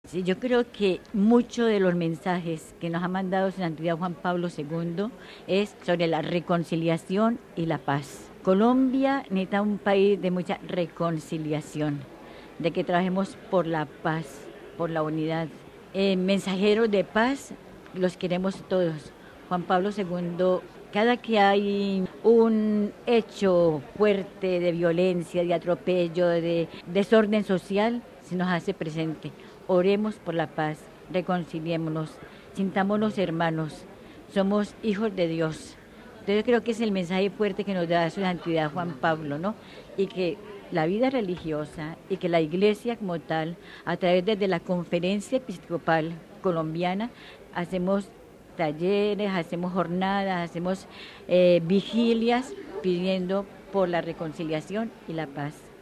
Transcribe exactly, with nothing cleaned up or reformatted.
Sí, yo creo que muchos de los mensajes que nos ha mandado su santidad Juan Pablo segundo es sobre la reconciliación y la paz. Colombia necesita un país de mucha reconciliación, de que trabajemos por la paz, por la unidad. Eh, mensajeros de paz los queremos todos. Juan Pablo segundo, cada que hay un hecho fuerte de violencia, de atropello, de desorden social, se nos hace presente. Oremos por la paz, reconciliémonos, sintámonos hermanos, somos hijos de Dios. Entonces creo que es el mensaje fuerte que nos da su santidad Juan Pablo, ¿no? Y que la vida religiosa y que la iglesia como tal, a través de la conferencia episcopal colombiana, hacemos talleres, hacemos jornadas, hacemos eh, vigilias pidiendo por la reconciliación y la paz.